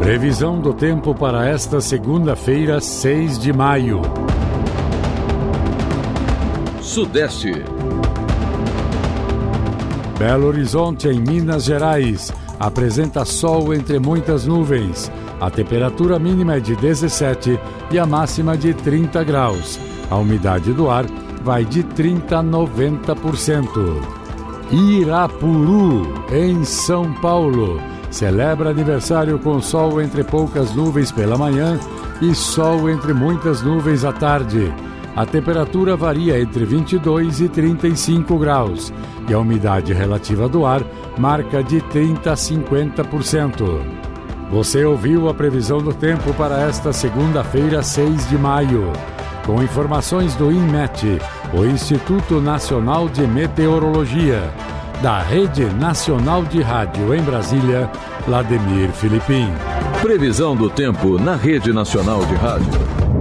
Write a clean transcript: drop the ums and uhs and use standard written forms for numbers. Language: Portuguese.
Previsão do tempo para esta segunda-feira, 6 de maio. Sudeste. Belo Horizonte, em Minas Gerais, apresenta sol entre muitas nuvens. A temperatura mínima é de 17 e a máxima de 30 graus. A umidade do ar vai de 30% a 90%. Irapuru, em São Paulo, celebra aniversário com sol entre poucas nuvens pela manhã e sol entre muitas nuvens à tarde. A temperatura varia entre 22 e 35 graus e a umidade relativa do ar marca de 30% a 50%. Você ouviu a previsão do tempo para esta segunda-feira, 6 de maio. Com informações do INMET, o Instituto Nacional de Meteorologia. Da Rede Nacional de Rádio em Brasília, Vladimir Filipim. Previsão do tempo na Rede Nacional de Rádio.